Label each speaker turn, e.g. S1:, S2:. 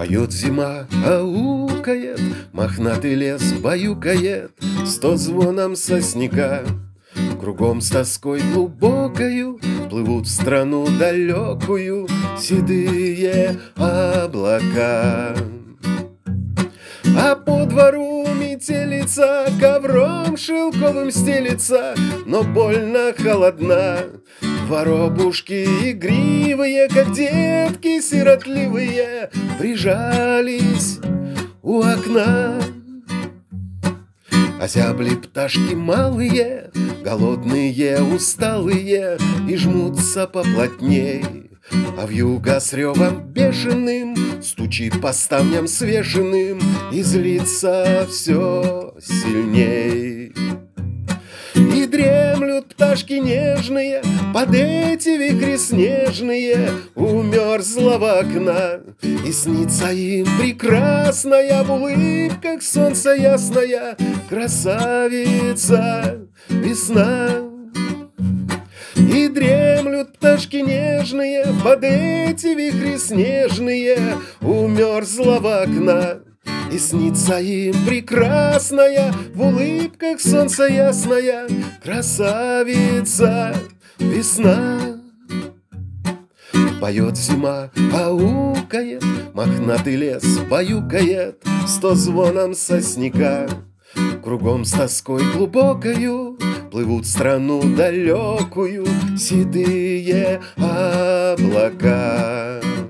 S1: Поет зима, аукает, мохнатый лес баюкает 100 звоном сосняка. Кругом с тоской глубокою плывут в страну далекую седые облака. А по двору метелица ковром шелковым стелится, но больно холодна. Воробушки игривые, как детки сиротливые, прижались у окна. Озябли пташки малые, голодные, усталые, и жмутся поплотней. А вьюга с ревом бешеным стучит по ставням свешенным и злится все сильней. И дремлют пташки нежные под эти вихри снежные у мерзлого окна. И снится им прекрасная в улыбках солнца ясная красавица весна. И дремлют пташки нежные под эти вихри снежные у мерзлого окна. И снится им прекрасная в улыбках солнца ясная красавица весна. Поет зима, аукает, мохнатый лес баюкает 100 звоном сосняка. Кругом с тоской глубокою плывут в страну далекую седые облака.